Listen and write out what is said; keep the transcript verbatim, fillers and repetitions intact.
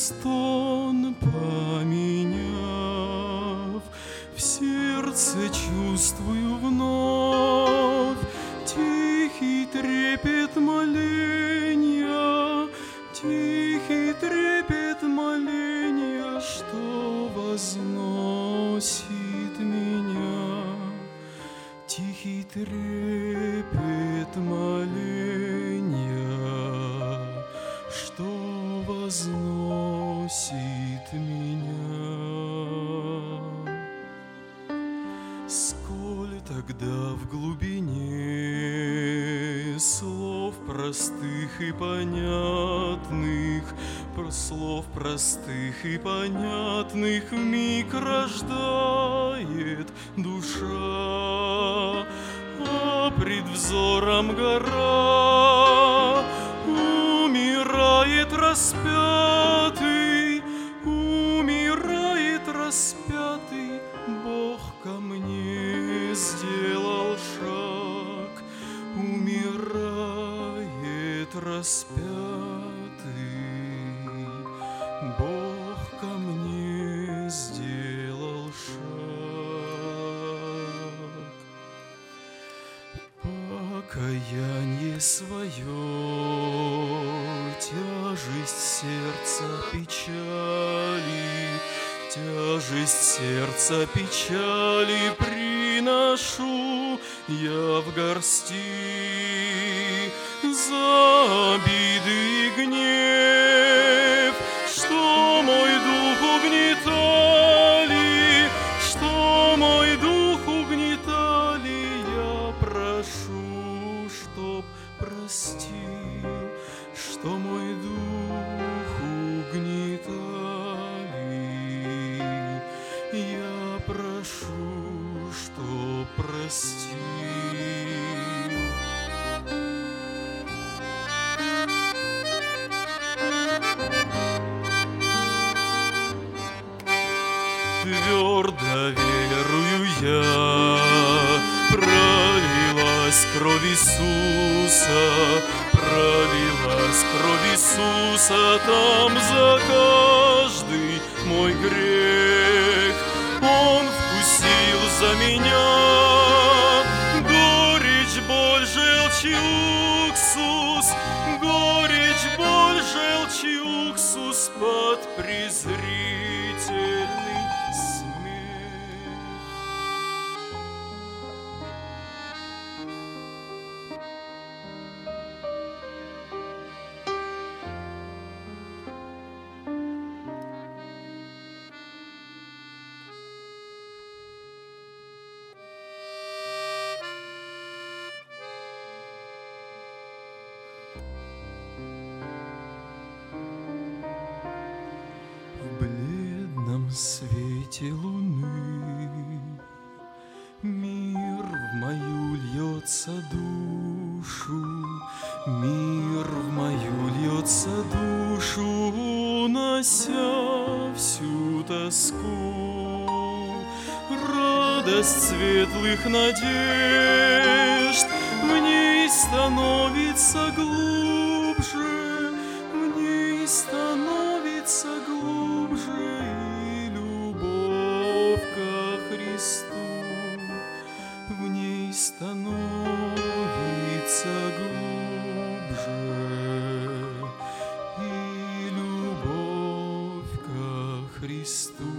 стон поменяв, в сердце чувствую вновь тихий трепет моления, тихий трепет моления, что возносит меня. Тихий трепет моления, что возносит меня. Сколь тогда в глубине слов простых и понятных, про слов простых и понятных вмиг рождает душа, а пред взором гора умирает распятый, умирает распятый. Бог ко мне сделал шаг, умирает распятый. Бог ко мне сделал шаг. Покаяние свое, тяжесть сердца печали, тяжесть сердца печали приношу я в горсти за обиды и гнев, что мой дух угнетали, что мой дух угнетали. Я прошу, чтоб простил, что мой дух угнетали. Я прошу, чтоб простил. Твердо верую я, пролилась кровь Иисуса, пролилась кровь Иисуса там за каждый мой грех. Он вкусил за меня горечь, боль, желчь и уксус, горечь, боль, желчь и уксус под презрительный смех. В бледном свете луны мир в мою льется душу, мир в мою льется душу, унося всю тоску. Радость светлых надежд в ней становится глубже, в ней становится глубже, и любовь ко Христу в ней становится глубже, и любовь ко Христу.